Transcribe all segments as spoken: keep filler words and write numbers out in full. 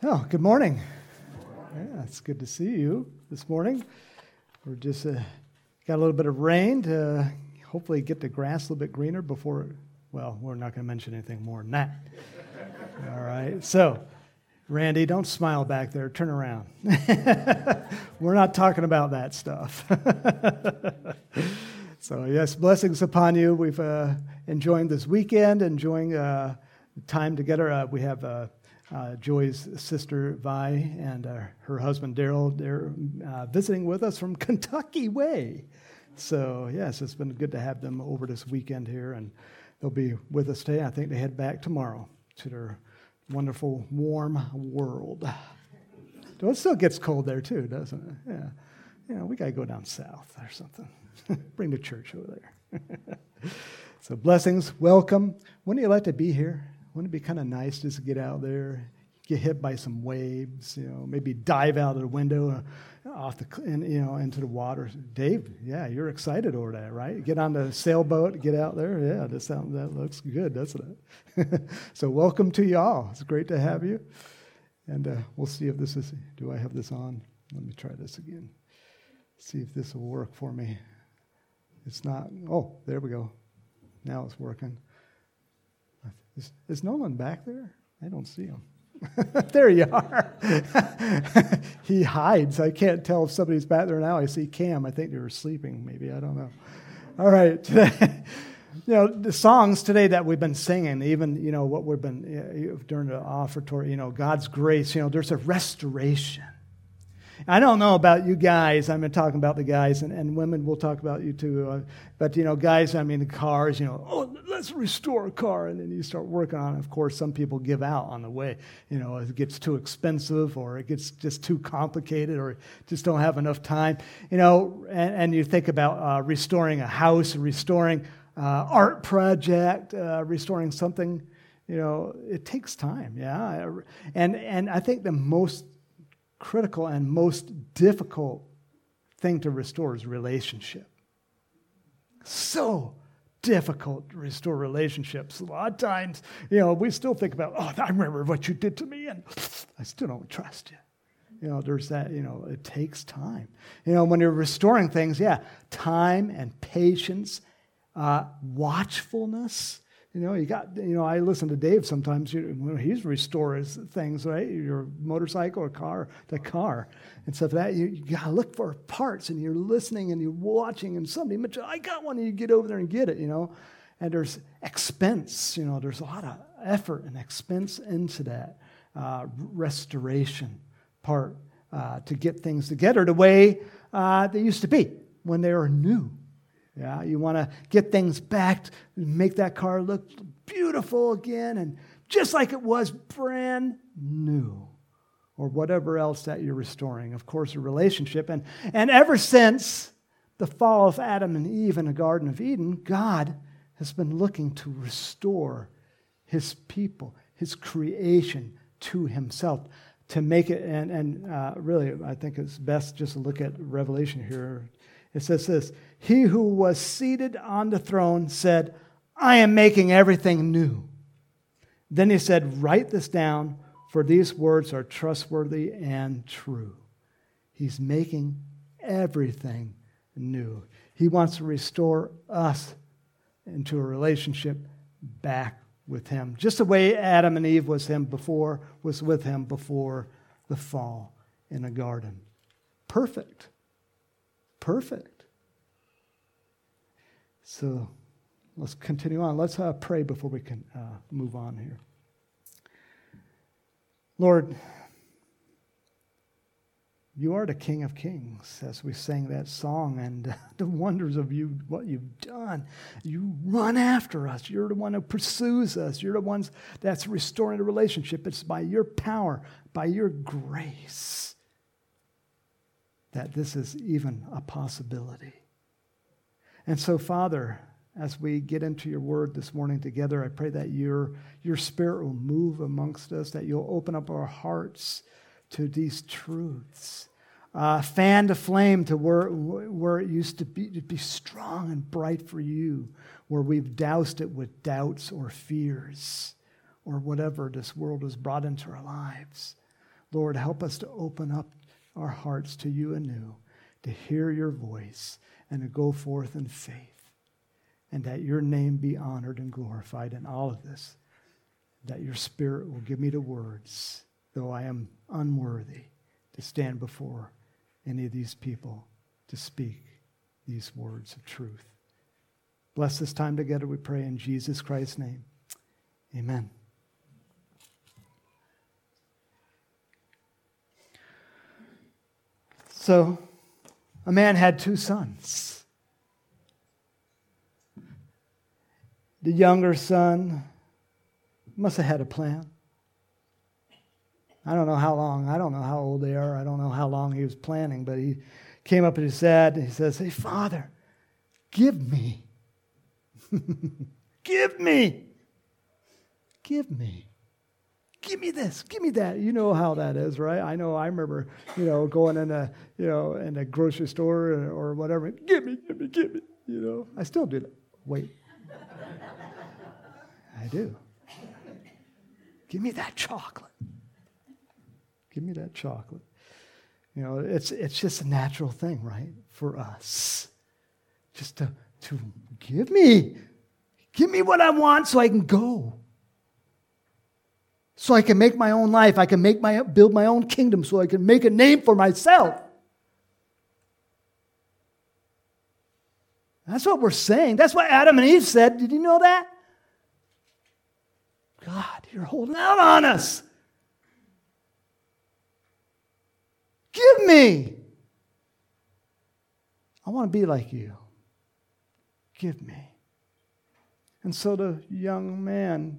Oh, good morning. Yeah, it's good to see you this morning. We're just uh, got a little bit of rain to hopefully get the grass a little bit greener before, well, we're not going to mention anything more than that. All right. So, Randy, don't smile back there. Turn around. We're not talking about that stuff. So, yes, blessings upon you. We've uh, enjoyed this weekend, enjoying uh, time together. Uh, we have uh, uh, Joy's sister, Vi, and uh, her husband, Daryl. They're uh, visiting with us from Kentucky way. So, yes, it's been good to have them over this weekend here, and they'll be with us today. I think they head back tomorrow to their wonderful, warm world. Though it still gets cold there, too, doesn't it? Yeah. You know, we got to go down south or something. Bring the church over there. So blessings, welcome. Wouldn't you like to be here? Wouldn't it be kind of nice just to get out there, get hit by some waves, you know, maybe dive out of the window uh, off the, in, you know, into the water. Dave, yeah, you're excited over that, right? Get on the sailboat, get out there. Yeah, that sounds, that looks good, doesn't it? So welcome to y'all. It's great to have you. And uh, we'll see if this is, do I have this on? Let me try this again. See if this will work for me. It's not, oh, there we go. Now it's working. Is, is Nolan back there? I don't see him. There you are. He hides. I can't tell if somebody's back there now. I see Cam. I think they were sleeping, maybe. I don't know. All right. Today, you know, the songs today that we've been singing, even, you know, what we've been, you know, during the offertory, you know, God's grace, you know, there's a restoration. I don't know about you guys. I'm talking about the guys, and, and women, we'll talk about you too. Uh, but, you know, guys, I mean, the cars, you know, oh, let's restore a car. And then you start working on it. Of course, some people give out on the way. You know, it gets too expensive, or it gets just too complicated, or just don't have enough time. You know, and, and you think about uh, restoring a house, restoring uh, art project, uh, restoring something. You know, it takes time, yeah. And and I think the most critical and most difficult thing to restore is relationship. So difficult to restore relationships. A lot of times, you know, we still think about, oh, I remember what you did to me, and I still don't trust you. You know, there's that, you know, it takes time. You know, when you're restoring things, yeah, time and patience, uh, watchfulness. You know, you got, you know, I listen to Dave sometimes you, when he's restores things, right? Your motorcycle or car, the car. And stuff like that, you, you got to look for parts, and you're listening and you're watching, and somebody mentioned, I got one, and you get over there and get it, you know. And there's expense, you know, there's a lot of effort and expense into that uh, restoration part uh, to get things together the way uh, they used to be when they were new. Yeah, you want to get things back, make that car look beautiful again, and just like it was brand new, or whatever else that you're restoring. Of course, a relationship. And, and ever since the fall of Adam and Eve in the Garden of Eden, God has been looking to restore his people, his creation to himself, to make it, and, and uh, really, I think it's best just to look at Revelation here. It says this, he who was seated on the throne said, I am making everything new. Then he said, write this down, for these words are trustworthy and true. He's making everything new. He wants to restore us into a relationship back with him. Just the way Adam and Eve was him before, was with him before the fall in the garden. Perfect. Perfect. So let's continue on. Let's uh, pray before we can uh, move on here. Lord, you are the King of Kings, as we sang that song, and uh, the wonders of you, what you've done. You run after us. You're the one who pursues us. You're the ones that's restoring the relationship. It's by your power, by your grace, that this is even a possibility. And so, Father, as we get into your word this morning together, I pray that your, your Spirit will move amongst us, that you'll open up our hearts to these truths. Uh, fan the flame to where, where it used to be, to be strong and bright for you, where we've doused it with doubts or fears or whatever this world has brought into our lives. Lord, help us to open up our hearts to you anew, to hear your voice, and to go forth in faith, and that your name be honored and glorified in all of this, that your Spirit will give me the words, though I am unworthy to stand before any of these people to speak these words of truth. Bless this time together, we pray in Jesus Christ's name. Amen. So, a man had two sons. The younger son must have had a plan. I don't know how long. I don't know how old they are. I don't know how long he was planning, but he came up and he said, he says, hey, Father, give me. Give me. Give me. Give me this. Give me that. You know how that is, right? I know. I remember, you know, going in a, you know, in a grocery store or, or whatever. Give me, give me, give me. You know, I still do that. Wait. I do. Give me that chocolate. Give me that chocolate. You know, it's it's just a natural thing, right, for us. Just to, to give me. Give me what I want so I can go. So I can make my own life. I can make my build my own kingdom so I can make a name for myself. That's what we're saying. That's what Adam and Eve said. Did you know that? God, you're holding out on us. Give me. I want to be like you. Give me. And so the young man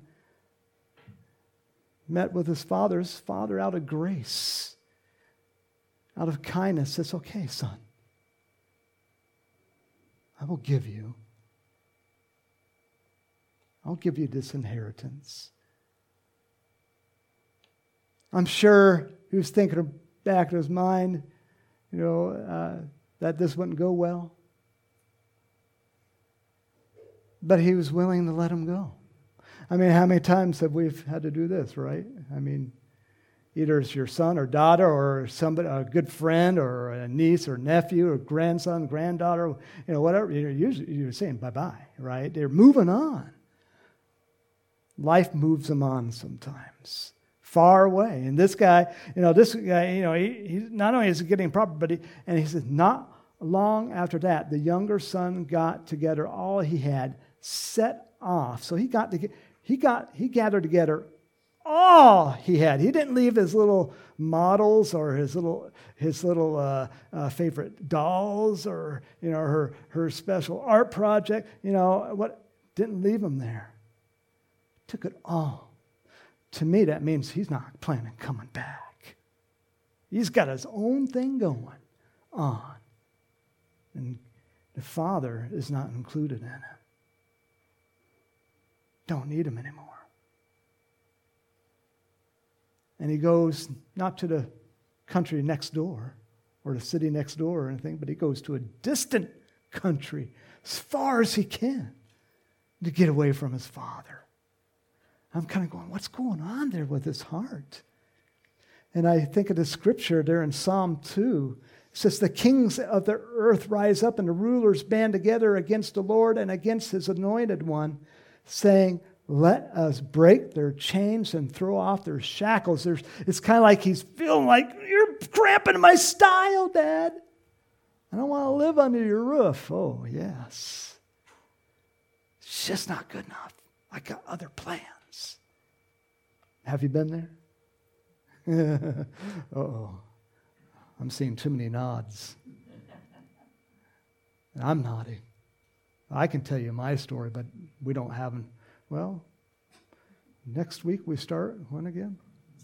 met with his father. His father, out of grace, out of kindness, says, okay, son, I will give you. I'll give you this inheritance. I'm sure he was thinking back in his mind, you know, uh, that this wouldn't go well. But he was willing to let him go. I mean, how many times have we had to do this, right? I mean, either it's your son or daughter or somebody, a good friend or a niece or nephew or grandson, granddaughter, you know, whatever. You're usually you're saying bye-bye, right? They're moving on. Life moves them on sometimes, far away. And this guy, you know, this guy, you know, he, he not only is he getting proper, but he, and he says, not long after that, the younger son got together all he had, set off. So he got to get, he got he gathered together all he had. He didn't leave his little models or his little his little uh, uh, favorite dolls or you know her her special art project. You know what? Didn't leave them there. Took it all. To me, that means he's not planning on coming back. He's got his own thing going on, and the father is not included in it. Don't need him anymore. And he goes not to the country next door or the city next door or anything, but he goes to a distant country as far as he can to get away from his father. I'm kind of going, what's going on there with his heart? And I think of the scripture there in Psalm two. It says, the kings of the earth rise up and the rulers band together against the Lord and against his anointed one, saying, let us break their chains and throw off their shackles. There's, it's kind of like he's feeling like, you're cramping my style, Dad. I don't want to live under your roof. Oh, yes. It's just not good enough. I got other plans. Have you been there? Uh-oh. I'm seeing too many nods. I'm nodding. I can tell you my story, but we don't have them. Well, next week we start, when again?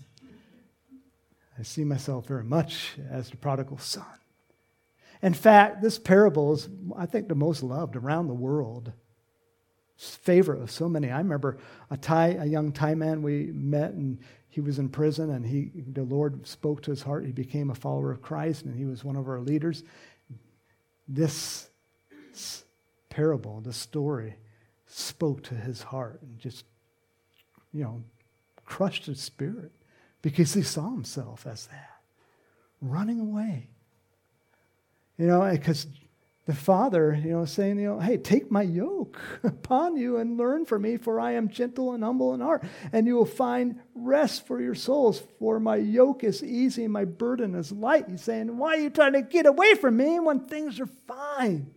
I see myself very much as the prodigal son. In fact, this parable is, I think, the most loved around the world. It's favorite of so many. I remember a Thai, a young Thai man we met, and he was in prison, and he, the Lord spoke to his heart. He became a follower of Christ, and he was one of our leaders. This parable, this story, spoke to his heart and just, you know, crushed his spirit because he saw himself as that, running away. You know, because the Father, you know, saying, you know, hey, take my yoke upon you and learn from me, for I am gentle and humble in heart, and you will find rest for your souls, for my yoke is easy and my burden is light. He's saying, why are you trying to get away from me when things are fine?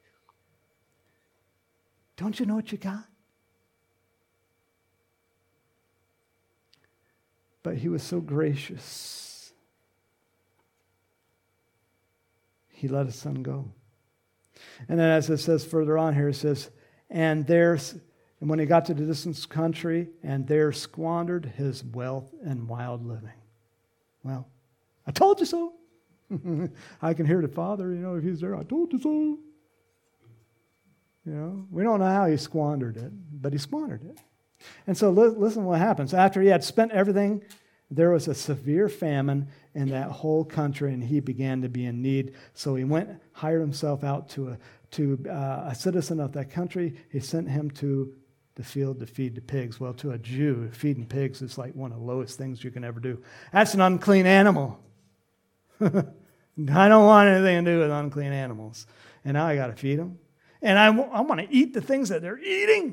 Don't you know what you got? But he was so gracious. He let his son go. And then as it says further on here, it says, and there's, and when he got to the distant country, and there squandered his wealth in wild living. Well, I told you so. I can hear the Father, you know, if he's there, I told you so. You know, we don't know how he squandered it, but he squandered it. And so listen what happens. After he had spent everything, there was a severe famine in that whole country, and he began to be in need. So he went, hired himself out to a to uh, a citizen of that country. He sent him to the field to feed the pigs. Well, to a Jew, feeding pigs is like one of the lowest things you can ever do. That's an unclean animal. I don't want anything to do with unclean animals. And now I got to feed them. And I, I want to eat the things that they're eating.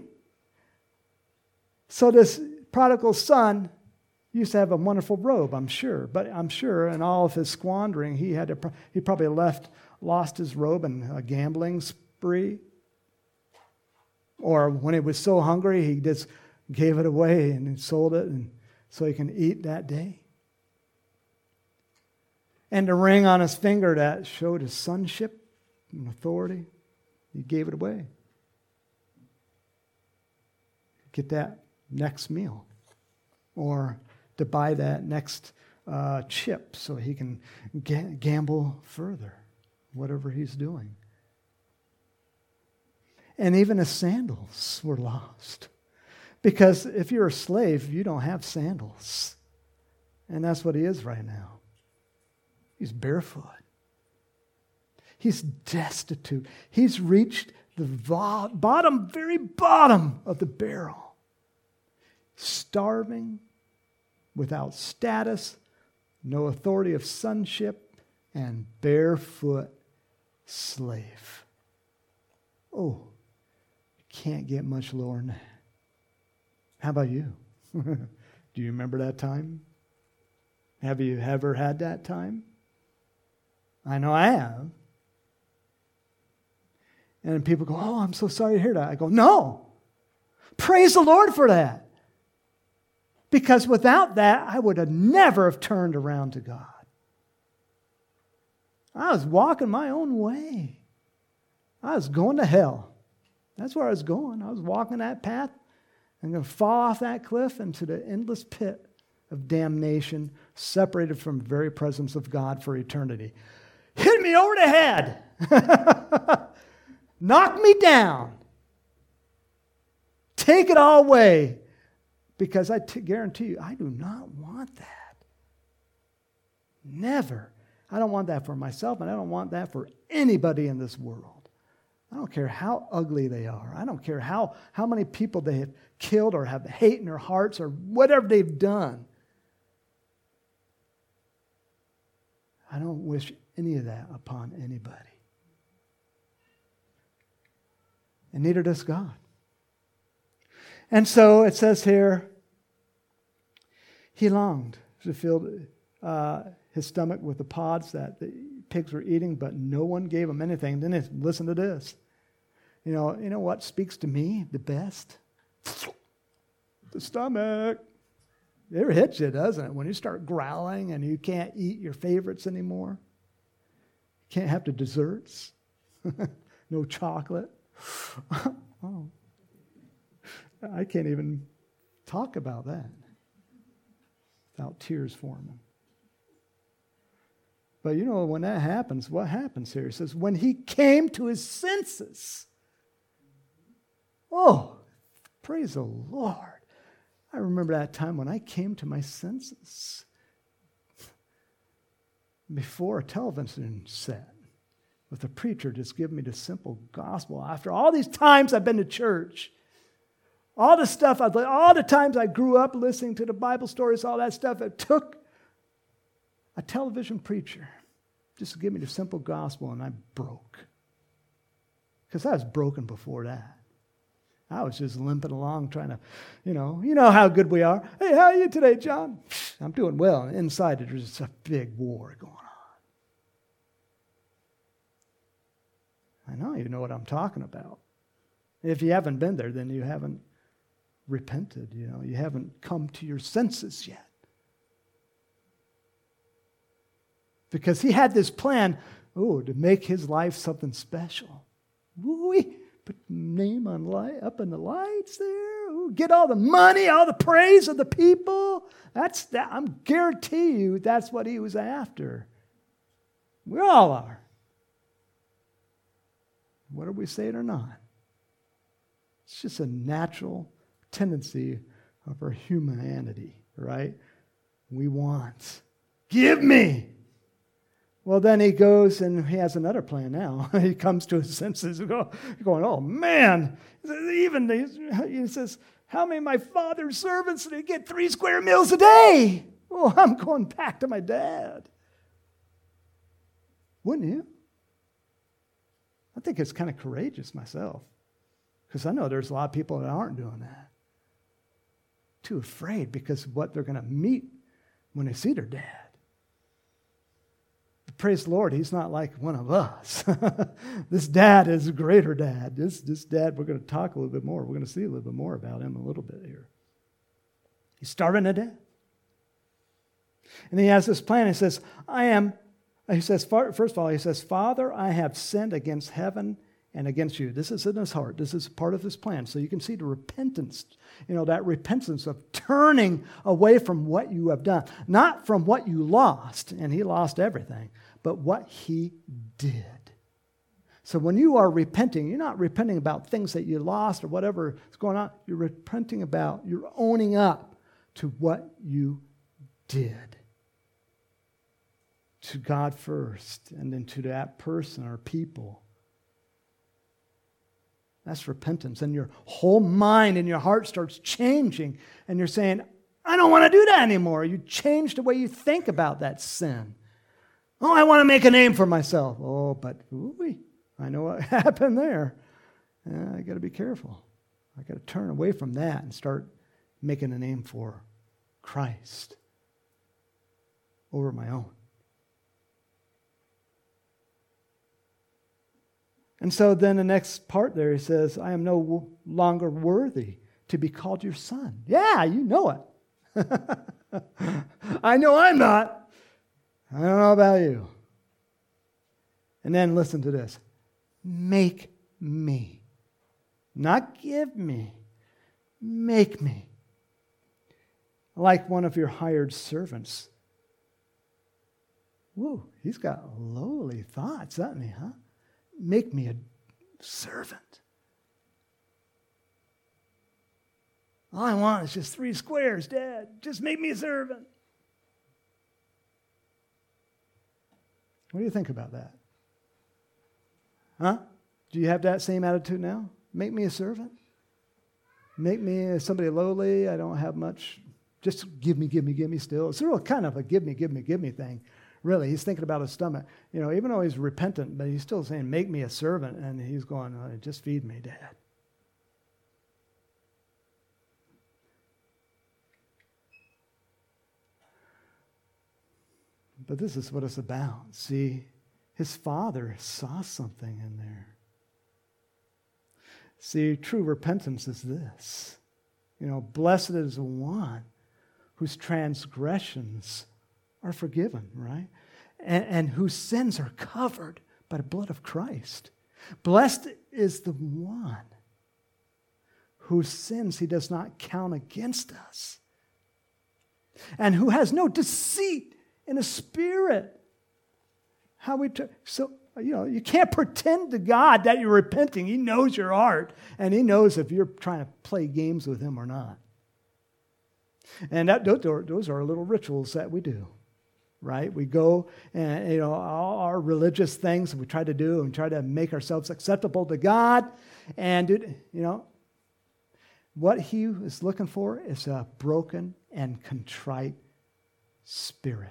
So this prodigal son used to have a wonderful robe, I'm sure. But I'm sure in all of his squandering, he had to, he probably left, lost his robe in a gambling spree. Or when he was so hungry, he just gave it away and he sold it and so he can eat that day. And the ring on his finger that showed his sonship and authority, he gave it away. Get that next meal. Or to buy that next uh, chip so he can ga- gamble further, whatever he's doing. And even his sandals were lost. Because if you're a slave, you don't have sandals. And that's what he is right now. He's barefoot. He's destitute. He's reached the vo- bottom, very bottom of the barrel. Starving, without status, no authority of sonship, and barefoot slave. Oh, you can't get much lower than that. How about you? Do you remember that time? Have you ever had that time? I know I have. And people go, oh, I'm so sorry to hear that. I go, no. Praise the Lord for that. Because without that, I would have never have turned around to God. I was walking my own way. I was going to hell. That's where I was going. I was walking that path. I'm going to fall off that cliff into the endless pit of damnation, separated from the very presence of God for eternity. Hit me over the head. Knock me down. Take it all away. Because I t- guarantee you, I do not want that. Never. I don't want that for myself, and I don't want that for anybody in this world. I don't care how ugly they are. I don't care how, how many people they have killed or have hate in their hearts or whatever they've done. I don't wish any of that upon anybody. And neither does God. And so it says here, he longed to fill uh, his stomach with the pods that the pigs were eating, but no one gave him anything. Then it, listen to this. You know, you know what speaks to me the best? The stomach. It ever hits you, doesn't it? When you start growling and you can't eat your favorites anymore. You can't have the desserts. No chocolate. Oh. I can't even talk about that without tears forming. But you know, when that happens, what happens here? It says, when he came to his senses. Oh, praise the Lord. I remember that time when I came to my senses before a television set with a preacher just giving me the simple gospel. After all these times I've been to church, All the stuff, I all the times I grew up listening to the Bible stories, all that stuff, it took a television preacher just to give me the simple gospel, and I broke. Because I was broken before that. I was just limping along trying to, you know, you know how good we are. Hey, how are you today, John? I'm doing well. And inside there's just a big war going on. I know you know what I'm talking about. If you haven't been there, then you haven't repented, you know. You haven't come to your senses yet. Because he had this plan, oh, to make his life something special. Ooh-wee. Put name on light, up in the lights there. Ooh, get all the money, all the praise of the people. That's that. I'm guarantee you that's what he was after. We all are. Whether we say it or not. It's just a natural tendency of our humanity, right? We want. Give me. Well, then he goes and he has another plan now. He comes to his senses and go, going, oh, man. Even he says, how many of my father's servants did get three square meals a day? Oh, I'm going back to my dad. Wouldn't you? I think it's kind of courageous myself. Because I know there's a lot of people that aren't doing that. Too afraid because of what they're going to meet when they see their dad. Praise the Lord, he's not like one of us. This dad is a greater dad. This, this dad, we're going to talk a little bit more. We're going to see a little bit more about him a little bit here. He's starving to death. And he has this plan. He says, I am, he says, first of all, he says, Father, I have sinned against heaven and against you. This is in his heart. This is part of his plan. So you can see the repentance, you know, that repentance of turning away from what you have done. Not from what you lost, and he lost everything, but what he did. So when you are repenting, you're not repenting about things that you lost or whatever is going on. You're repenting about, you're owning up to what you did. To God first, and then to that person or people. That's repentance. And your whole mind and your heart starts changing. And you're saying, I don't want to do that anymore. You change the way you think about that sin. Oh, I want to make a name for myself. Oh, but ooh, I know what happened there. Uh, I got to be careful. I got to turn away from that and start making a name for Christ over my own. And so then the next part there, he says, I am no longer worthy to be called your son. Yeah, you know it. I know I'm not. I don't know about you. And then listen to this. Make me. Not give me. Make me. Like one of your hired servants. Whoa, he's got lowly thoughts, doesn't he, huh? Make me a servant. All I want is just three squares, Dad. Just make me a servant. What do you think about that? Huh? Do you have that same attitude now? Make me a servant? Make me somebody lowly. I don't have much. Just give me, give me, give me still. It's real kind of a give me, give me, give me thing. Really, he's thinking about his stomach. You know, even though he's repentant, but he's still saying, make me a servant. And he's going, oh, just feed me, Dad. But this is what it's about. See, his father saw something in there. See, true repentance is this. You know, blessed is the one whose transgressions are forgiven, right? And, and whose sins are covered by the blood of Christ. Blessed is the one whose sins he does not count against us. And who has no deceit in his spirit. How we t- so you know, you can't pretend to God that you're repenting. He knows your heart, and he knows if you're trying to play games with him or not. And that, those, are, those are little rituals that we do, right? We go and, you know, all our religious things we try to do and try to make ourselves acceptable to God. And, you know, what he is looking for is a broken and contrite spirit.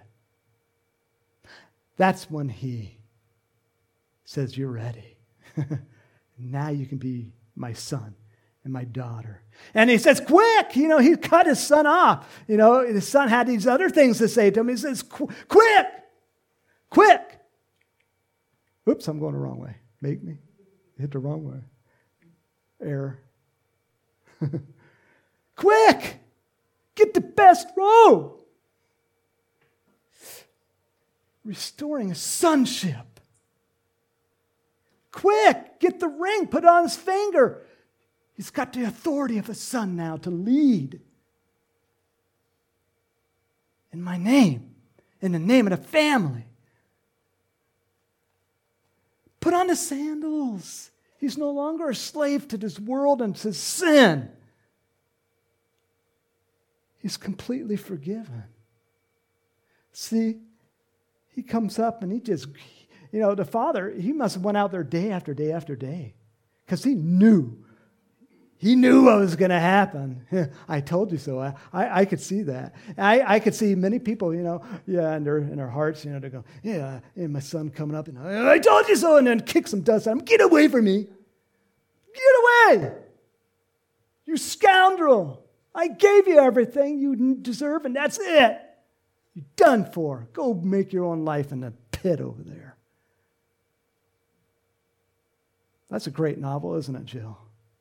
That's when he says, you're ready. Now you can be my son and my daughter. And he says, quick! You know, he cut his son off. You know, his son had these other things to say to him. He says, quick! Quick! Oops, I'm going the wrong way. Make me. Hit the wrong way. Error. Quick! Get the best robe! Restoring his sonship. Quick! Get the ring, put it on his finger. He's got the authority of a son now to lead. In my name, in the name of the family. Put on the sandals. He's no longer a slave to this world and to sin. He's completely forgiven. See, he comes up and he just, you know, the father, he must have went out there day after day after day because he knew. He knew what was going to happen. I told you so. I, I, I could see that. I, I could see many people, you know, yeah, in their, in their hearts, you know, they go, yeah, and my son coming up and I told you so, and then kick some dust on him. Get away from me. Get away. You scoundrel. I gave you everything you deserve, and that's it. You're done for. Go make your own life in the pit over there. That's a great novel, isn't it, Jill?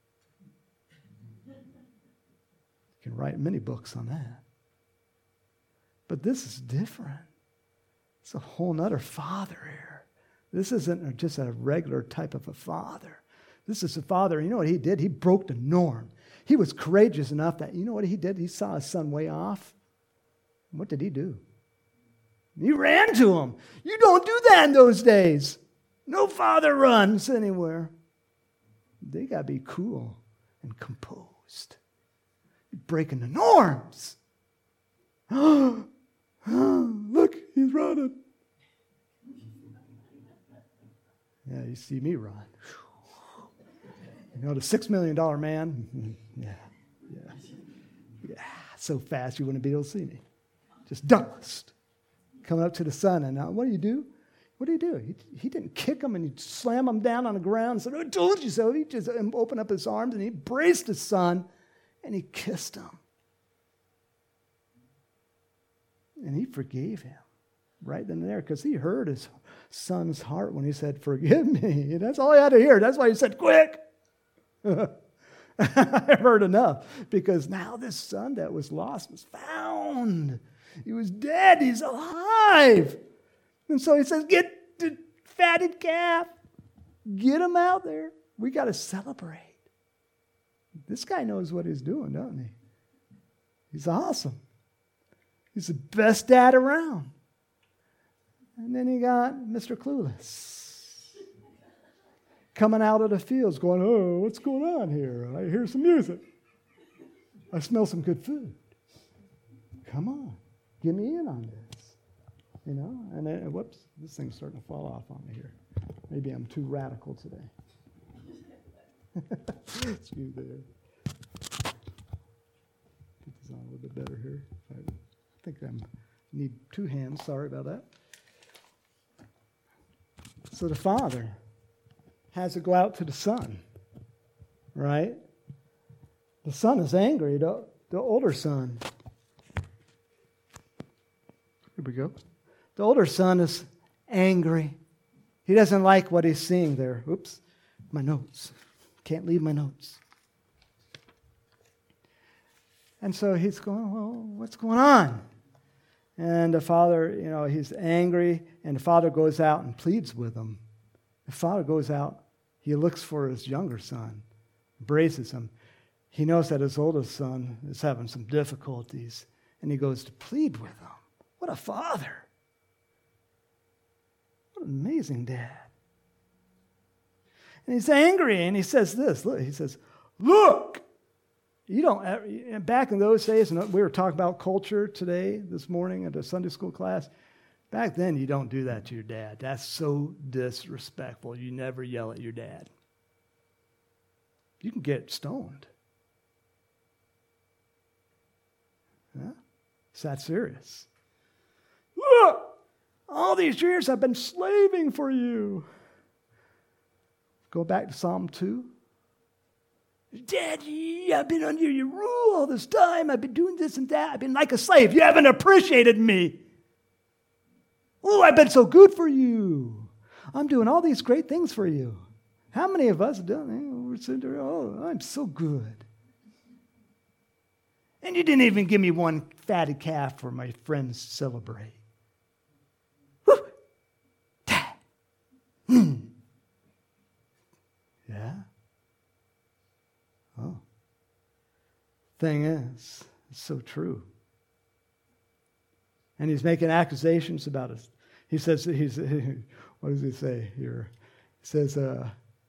You can write many books on that. But this is different. It's a whole nother father here. This isn't just a regular type of a father. This is a father. You know what he did? He broke the norm. He was courageous enough that, you know what he did? He saw his son way off. What did he do? He ran to him. You don't do that in those days. No father runs anywhere. They got to be cool and composed. Breaking the norms. Oh, look, he's running. Yeah, you see me run. You know, the six million dollar man. Yeah, yeah, yeah. So fast you wouldn't be able to see me. Just dust. Coming up to the sun, and now what do you do? What do you do? He, he didn't kick him and he slam him down on the ground and said, I told you so. He just opened up his arms and he embraced his son. And he kissed him. And he forgave him right then and there because he heard his son's heart when he said, forgive me. And that's all he had to hear. That's why he said, quick. I heard enough because now this son that was lost was found. He was dead. He's alive. And so he says, get the fatted calf. Get him out there. We got to celebrate. This guy knows what he's doing, doesn't he? He's awesome. He's the best dad around. And then he got Mister Clueless coming out of the fields going, oh, what's going on here? I hear some music. I smell some good food. Come on. Get me in on this. You know? And then, whoops, this thing's starting to fall off on me here. Maybe I'm too radical today. Excuse there. Get this on a little bit better here. I think I need two hands. Sorry about that. So the father has to go out to the son, right? The son is angry, the, the older son. Here we go. The older son is angry. He doesn't like what he's seeing there. Oops, my notes. Can't leave my notes. And so he's going, well, what's going on? And the father, you know, he's angry, and the father goes out and pleads with him. The father goes out, he looks for his younger son, embraces him. He knows that his oldest son is having some difficulties, and he goes to plead with him. What a father. What an amazing dad. And he's angry, and he says this. Look, he says, look, you don't ever, back in those days, and we were talking about culture today, this morning at the Sunday school class, back then you don't do that to your dad. That's so disrespectful. You never yell at your dad. You can get stoned. Huh? It's that serious. Look, all these years I've been slaving for you. Go back to Psalm two. Daddy, I've been under your rule all this time. I've been doing this and that. I've been like a slave. You haven't appreciated me. Oh, I've been so good for you. I'm doing all these great things for you. How many of us have done it? We're sitting there, oh, I'm so good. And you didn't even give me one fatted calf for my friends to celebrate. Whew. Hmm. Yeah? Oh. Thing is, it's so true. And he's making accusations about us. He says, he's, what does he say here? He says, uh,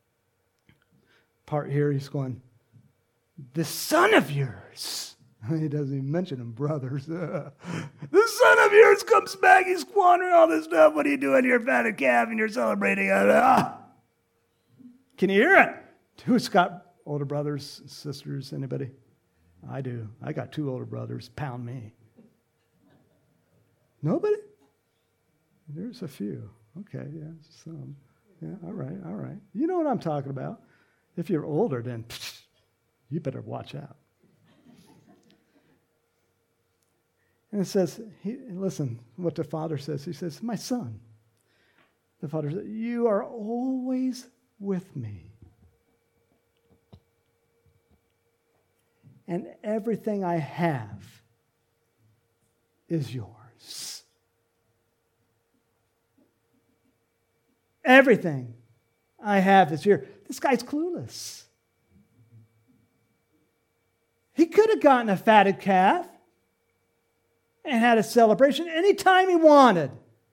part here, he's going, the son of yours. He doesn't even mention them, brothers. The son of yours comes back, he's squandering all this stuff. What are you doing here, fatted calf, and you're celebrating? Ah. Can you hear it? Who's got older brothers, sisters, anybody? I do. I got two older brothers. Pound me. Nobody? There's a few. Okay, yeah, some. Yeah, all right, all right. You know what I'm talking about. If you're older, then psh, you better watch out. And it says, he, listen, what the father says. He says, my son. The father says, you are always with me. And everything I have is yours. Everything I have is yours. This guy's clueless. He could have gotten a fatted calf and had a celebration anytime he wanted.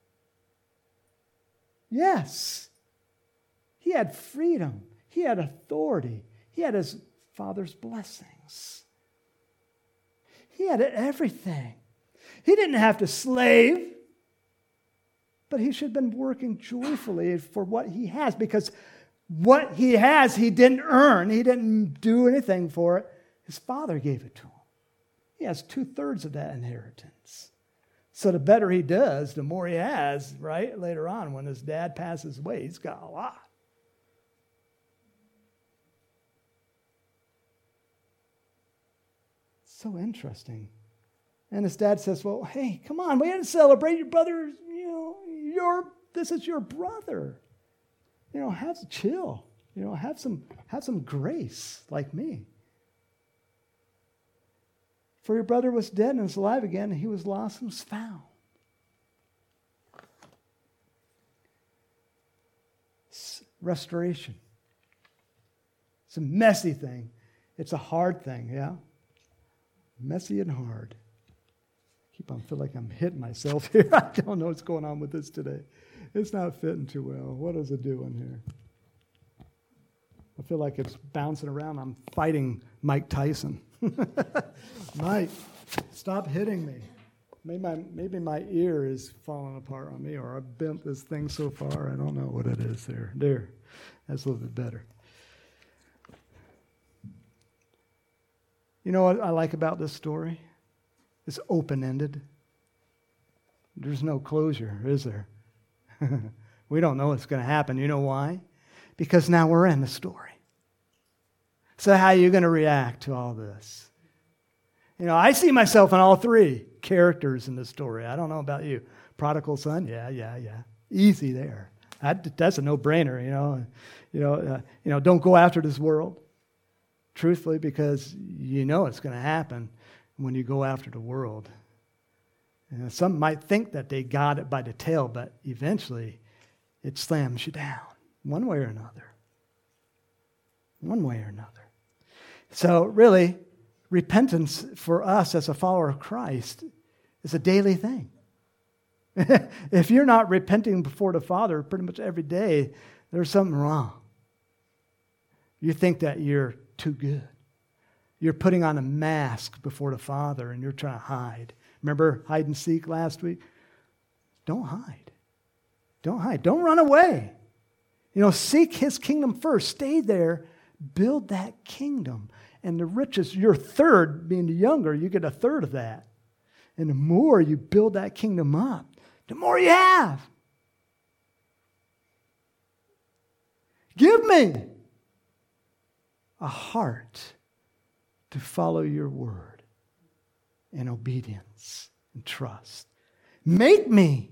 Yes. He had freedom. He had authority. He had his father's blessings. He had everything. He didn't have to slave, but he should have been working joyfully for what he has, because what he has, he didn't earn. He didn't do anything for it. His father gave it to him. He has two-thirds of that inheritance. So the better he does, the more he has, right? Later on, when his dad passes away, he's got a lot. So interesting. And his dad says, well, hey, come on, we got to celebrate your brother. You know, your, this is your brother. You know, have some chill. You know, have some, have some grace like me. For your brother was dead and is alive again, and he was lost and was found. It's restoration. It's a messy thing. It's a hard thing, yeah? Messy and hard. I keep on feeling like I'm hitting myself here. I don't know what's going on with this today. It's not fitting too well. What is it doing here? I feel like it's bouncing around. I'm fighting Mike Tyson. Mike, stop hitting me. Maybe my, maybe my ear is falling apart on me, or I've bent this thing so far, I don't know what it is there. There. That's a little bit better. You know what I like about this story? It's open-ended. There's no closure, is there? We don't know what's going to happen. You know why? Because now we're in the story. So how are you going to react to all this? You know, I see myself in all three characters in the story. I don't know about you. Prodigal son, yeah, yeah, yeah. Easy there. That, that's a no-brainer, you know. You know, uh, you know, don't go after this world, truthfully, because you know it's going to happen when you go after the world. You know, some might think that they got it by the tail, but eventually it slams you down, one way or another. One way or another. So really, repentance for us as a follower of Christ is a daily thing. If you're not repenting before the Father pretty much every day, there's something wrong. You think that you're too good. You're putting on a mask before the Father and you're trying to hide. Remember hide and seek last week? Don't hide. Don't hide. Don't run away. You know, seek His kingdom first. Stay there. Build that kingdom. And the richest, your third, being the younger, you get a third of that. And the more you build that kingdom up, the more you have. Give me a heart to follow your word in obedience and trust. Make me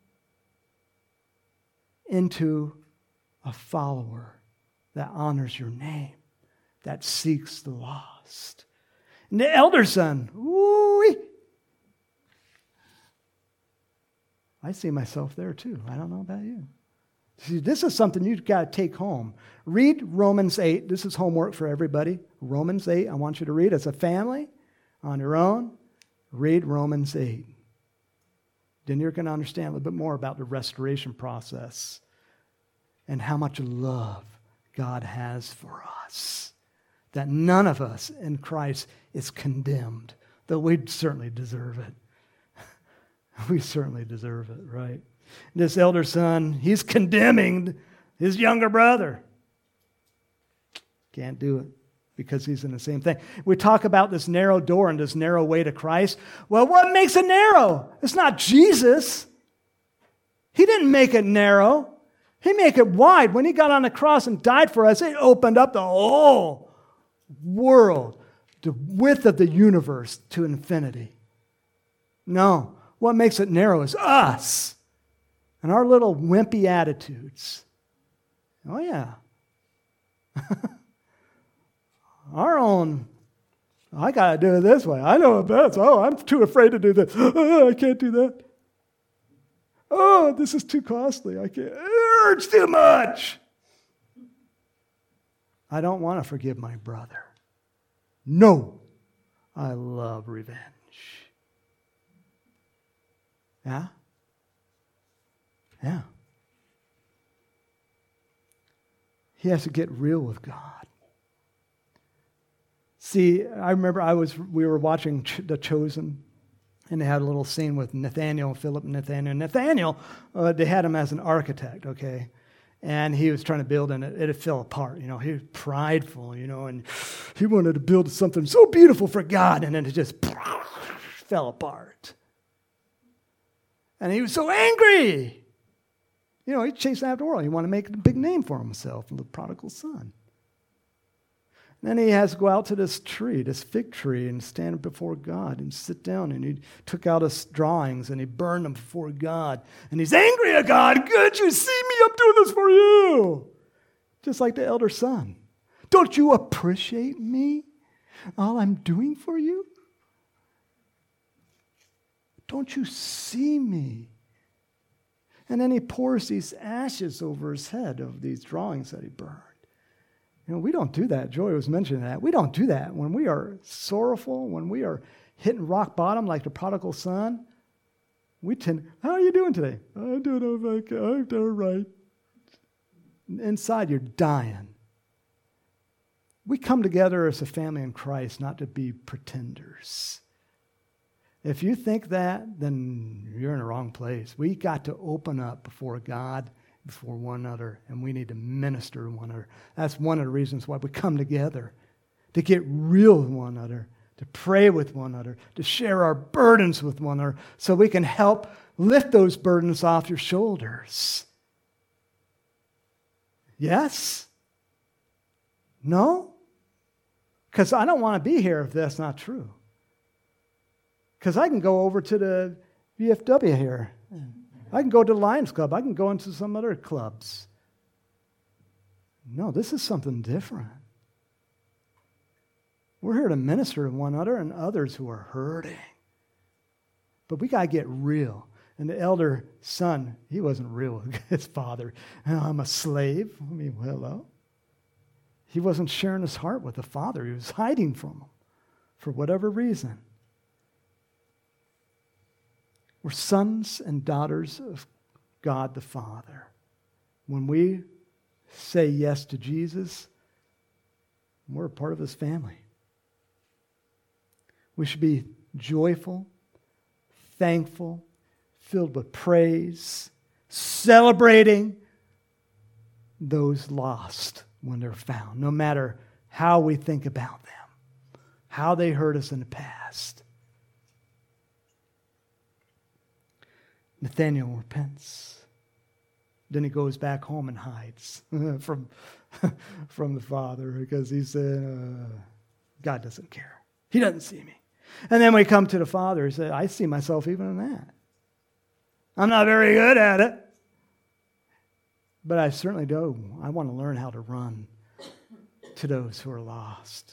into a follower that honors your name, that seeks the lost. And the elder son, woo-wee. I see myself there too. I don't know about you. See, this is something you've got to take home. Read Romans eight. This is homework for everybody. Romans eight, I want you to read as a family, on your own. Read Romans eight. Then you're going to understand a little bit more about the restoration process and how much love God has for us. That none of us in Christ is condemned, though we certainly deserve it. We certainly deserve it, right? This elder son, he's condemning his younger brother. Can't do it because he's in the same thing. We talk about this narrow door and this narrow way to Christ. Well, what makes it narrow? It's not Jesus. He didn't make it narrow. He made it wide. When he got on the cross and died for us, it opened up the whole world, the width of the universe to infinity. No, what makes it narrow is us. And our little wimpy attitudes. Oh, yeah. Our own, I got to do it this way. I know it best. Oh, I'm too afraid to do this. Oh, I can't do that. Oh, this is too costly. I can't. It hurts too much. I don't want to forgive my brother. No. I love revenge. Yeah? Yeah. He has to get real with God. See, I remember I was we were watching Ch- The Chosen, and they had a little scene with Nathaniel, Philip and Nathaniel. Nathaniel, uh, they had him as an architect, okay? And he was trying to build, and it, it fell apart. You know, he was prideful, you know, and he wanted to build something so beautiful for God, and then it just fell apart. And he was so angry. You know, he's chasing after the world. He wanted to make a big name for himself, the prodigal son. And then he has to go out to this tree, this fig tree, and stand before God and sit down. And he took out his drawings and he burned them before God. And he's angry at God. Good, you see me? I'm doing this for you. Just like the elder son. Don't you appreciate me? All I'm doing for you? Don't you see me? And then he pours these ashes over his head of these drawings that he burned. You know, we don't do that. Joy was mentioning that. We don't do that. When we are sorrowful, when we are hitting rock bottom like the prodigal son, we tend, how are you doing today? I'm doing okay. I'm doing right. Inside, you're dying. We come together as a family in Christ not to be pretenders. If you think that, then you're in the wrong place. We got to open up before God, before one another, and we need to minister to one another. That's one of the reasons why we come together, to get real with one another, to pray with one another, to share our burdens with one another, so we can help lift those burdens off your shoulders. Yes? No? Because I don't want to be here if that's not true. Because I can go over to the V F W here. I can go to the Lions Club. I can go into some other clubs. No, this is something different. We're here to minister to one another and others who are hurting. But we got to get real. And the elder son, he wasn't real with his father. Oh, I'm a slave. I mean, hello. He wasn't sharing his heart with the father. He was hiding from him for whatever reason. We're sons and daughters of God the Father. When we say yes to Jesus, we're a part of his family. We should be joyful, thankful, filled with praise, celebrating those lost when they're found, no matter how we think about them, how they hurt us in the past. Nathanael repents. Then he goes back home and hides from, from the father because he said, uh, God doesn't care. He doesn't see me. And then we come to the father. He said, I see myself even in that. I'm not very good at it. But I certainly do. I want to learn how to run to those who are lost.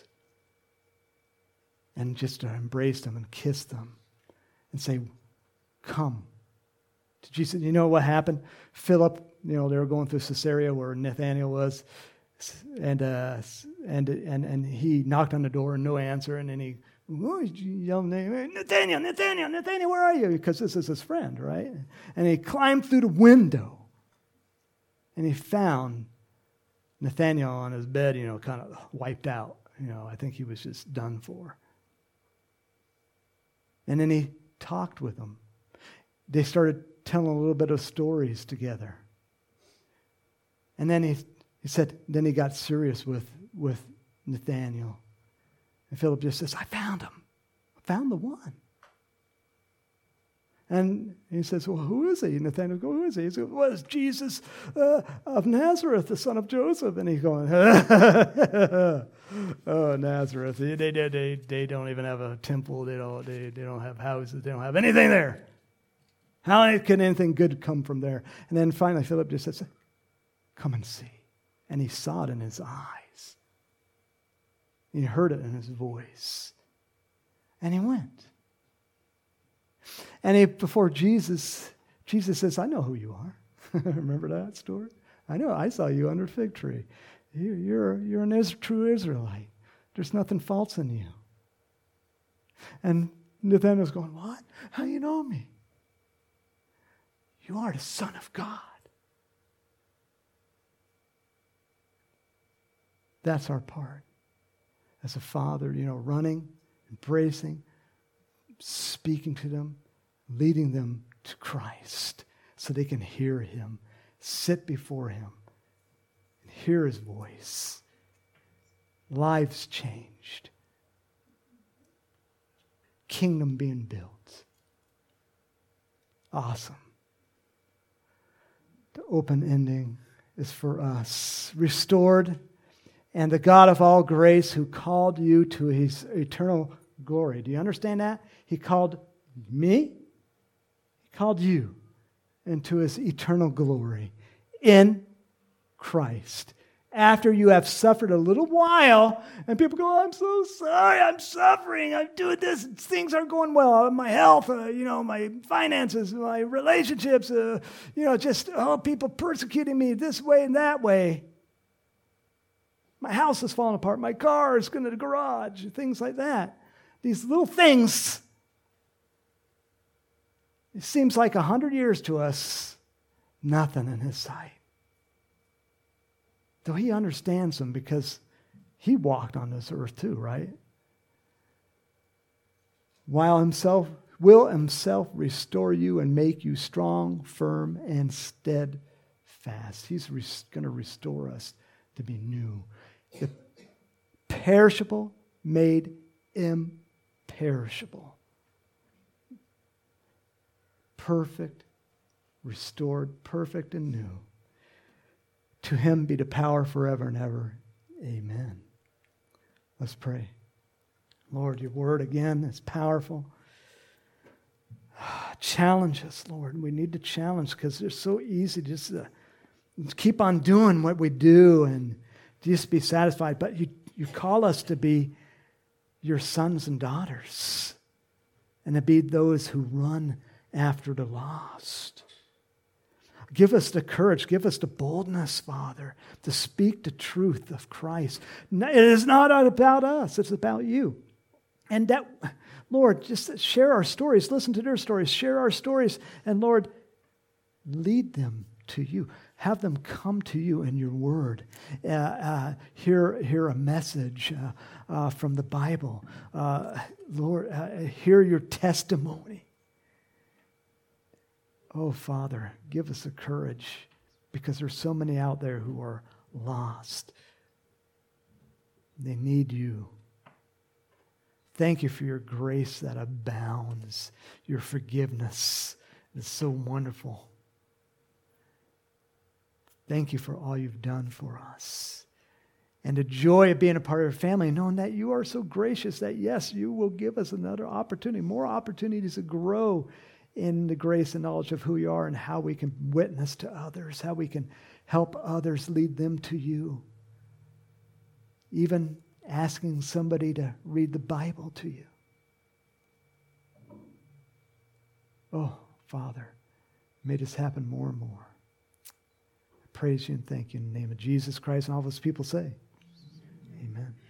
And just to embrace them and kiss them and say, come. To Jesus, you know what happened? Philip, you know, they were going through Caesarea where Nathanael was. And uh, and and and he knocked on the door and no answer. And then he oh, he yelled, Nathanael, Nathanael, Nathanael, where are you? Because this is his friend, right? And he climbed through the window. And he found Nathanael on his bed, you know, kind of wiped out. You know, I think he was just done for. And then he talked with him. They started telling a little bit of stories together. And then he, he said, then he got serious with, with Nathanael. And Philip just says, I found him. I found the one. And he says, well, who is he? And Nathanael goes, who is he? He says, well, it's Jesus uh, of Nazareth, the son of Joseph. And he's going, oh, Nazareth. They, they, they, they don't even have a temple. They don't, they, they don't have houses. They don't have anything there. How can anything good come from there? And then finally Philip just says, come and see. And he saw it in his eyes. He heard it in his voice. And he went. And he, before Jesus, Jesus says, I know who you are. Remember that story? I know, I saw you under a fig tree. You, you're, you're an Is- true Israelite. There's nothing false in you. And Nathanael's going, what? How do you know me? You are the Son of God. That's our part. As a father, you know, running, embracing, speaking to them, leading them to Christ so they can hear him, sit before him, and hear his voice. Lives changed. Kingdom being built. Awesome. The open ending is for us. Restored, and the God of all grace who called you to his eternal glory. Do you understand that? He called me, he called you into his eternal glory in Christ. After you have suffered a little while, and people go, I'm so sorry, I'm suffering, I'm doing this, things aren't going well, my health, uh, you know, my finances, my relationships, uh, you know, just, oh, people persecuting me this way and that way. My house is falling apart, my car is going to the garage, things like that. These little things, it seems like a hundred years to us, nothing in his sight. Though he understands them because he walked on this earth too, right? While himself will himself restore you and make you strong, firm, and steadfast. He's res- going to restore us to be new. The perishable made imperishable. Perfect, restored, perfect and new. To him be the power forever and ever. Amen. Let's pray. Lord, your word again is powerful. Challenge us, Lord. We need to challenge because it's so easy just to keep on doing what we do and just be satisfied. But you, you call us to be your sons and daughters and to be those who run after the lost. Give us the courage, give us the boldness, Father, to speak the truth of Christ. It is not about us, it's about you. And that, Lord, just share our stories, listen to their stories, share our stories, and Lord, lead them to you. Have them come to you in your word. Uh, uh, hear, hear a message uh, uh, from the Bible. Uh, Lord, uh, hear your testimony. Oh, Father, give us the courage because there's so many out there who are lost. They need you. Thank you for your grace that abounds, your forgiveness It's so wonderful. Thank you for all you've done for us. And the joy of being a part of your family, knowing that you are so gracious that, yes, you will give us another opportunity, more opportunities to grow in the grace and knowledge of who you are and how we can witness to others, how we can help others, lead them to you. Even asking somebody to read the Bible to you. Oh, Father, may this happen more and more. I praise you and thank you in the name of Jesus Christ, and all those people say, amen.